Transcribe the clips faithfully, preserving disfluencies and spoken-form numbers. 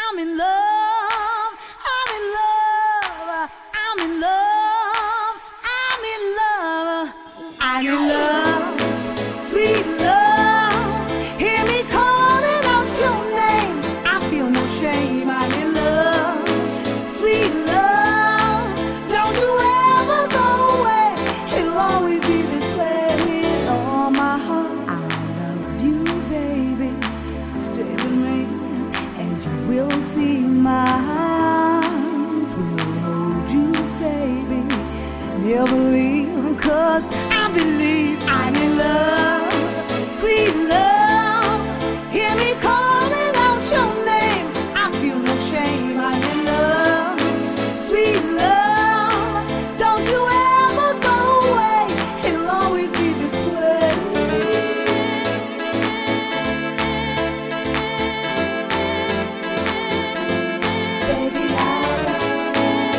I'm in love, I'm in love, I'm in love, I'm in love, I'm in love, sweet love. Hear me calling out your name. I feel no shame. I'm in love, sweet love. Don't you ever go away. It'll always be this way with all my heart. I love you, baby. Stay with me, and you will see my arms will hold you, baby. Never leave, 'cause I believe I'm in love, sweet love. Hear me calling out your name. I feel no shame. I'm in love, sweet love. Don't you ever go away. It'll always be this way. Baby, I love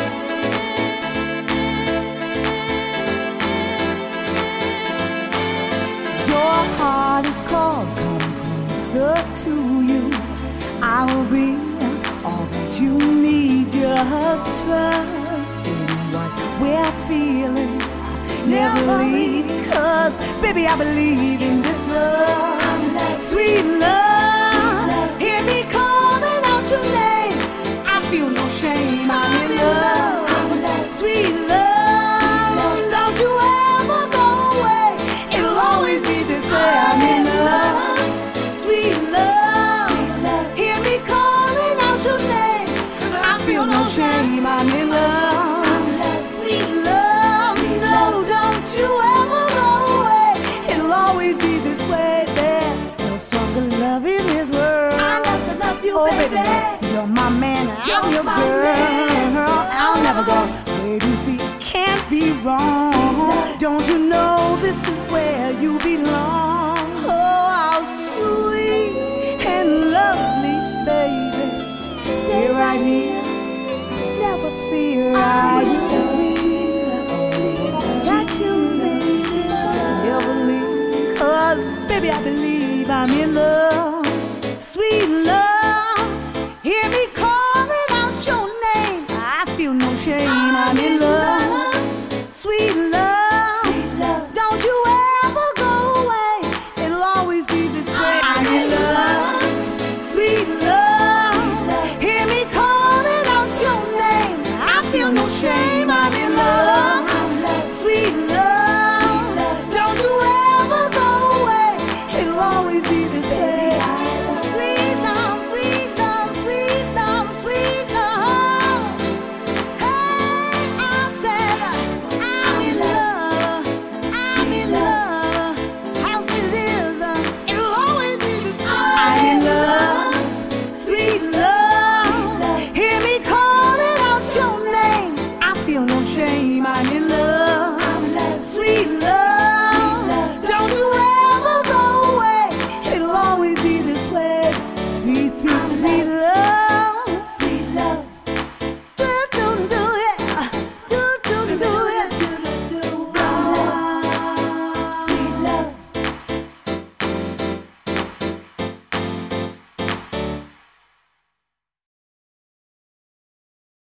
you. Your heart is cold. Come closer to you. I will be all that you need. Just trust in what we're feeling. Never leave, 'cause baby, I believe in this love, sweet love. Hear me calling out your name. I feel no shame. I'm in love, sweet love. Don't you ever go away. It'll always be this way. I'm in love, sweet love. Hear me calling out your name. I feel no shame. I'm in love, sweet love. No, don't you ever go away. It'll always be this way. There, no stronger love in this world. I love to love you, oh, baby. You're my man, I'm your girl. I'll never go where you see can't be wrong. Don't you know this is where you belong? Oh, how sweet and lovely, baby. Stay right here, never fear. I will that you need, never leave. 'Cause baby, I believe I'm in love.